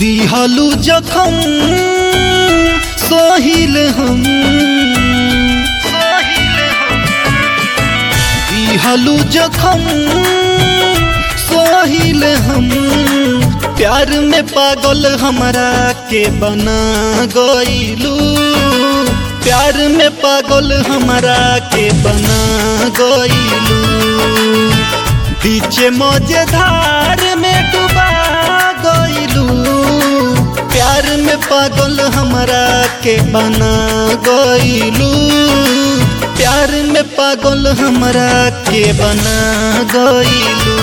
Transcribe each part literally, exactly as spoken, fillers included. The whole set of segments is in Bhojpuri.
दिहलू जखम सोहिल हम दिहलू जखम सोहिल हम प्यार में पागल हमरा के बना गइलू प्यार में पागल हमरा के बना गइलू पीछे मजेदार में डूबा गइलू प्यार में पागल हमरा के बना गइलू प्यार में पागल हमरा के बना गइलू।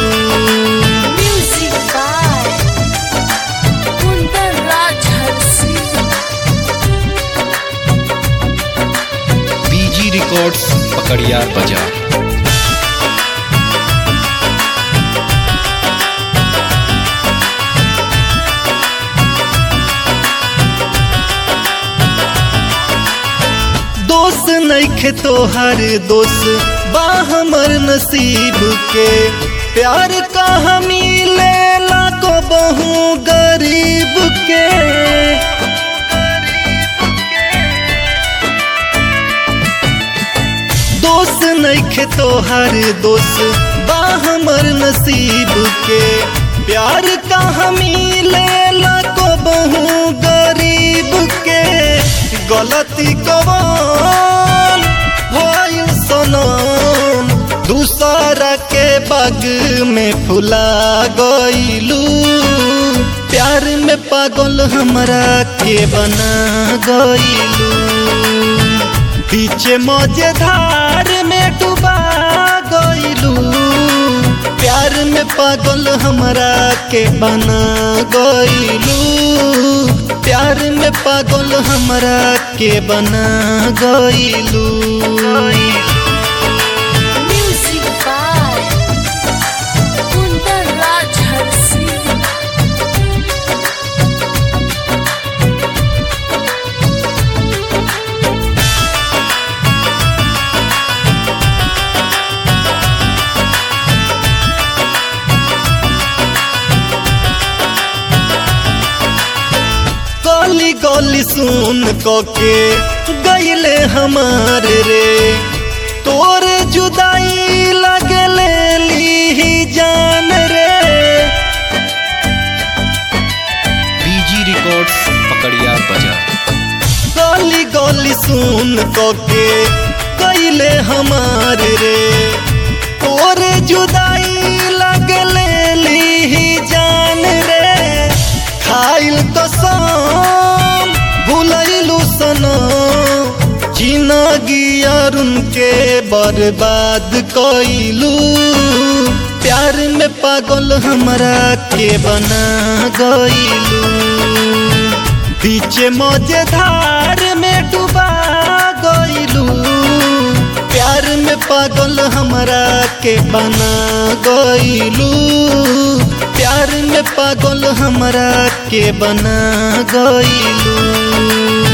बीजी रिकॉर्ड्स पकड़िया बाजार। दोस्त नइखे तोहर दोस्त बा हमर नसीब के प्यार कहाँ मिलेला को बहु गरीब के दोस्त नइखे तोहर दोस्त बा हमर नसीब के प्यार कहाँ मिलेला को बहु गरीब के गलती कवन भइल सनम दूसरा के बाग में फुला गइलू प्यार में पागल हमरा के बना गइलू पीछे मजेदार में डूबा गइलू प्यार में पागल हमरा के बना गइलू प्यार में पागल हमरा के बना गइलू। गली गली सुन के गईले हमार रे तोर जुदाई लगले ली जान रे बीजी रिकॉर्ड्स पकड़िया बाजार। गली गली सुन के गईले हमार रे तोर जुदाई लगले ली जान रे खाइल कसम भुलैलू सनम जिंदगी अरुण के बर्बाद कइलू प्यार में पागल हमरा के बना गइलू पीछे मजेदार में डूबा गइलू प्यार में पागल हमरा के बना गइलू प्यार में पागल हमरा के बना गइलू।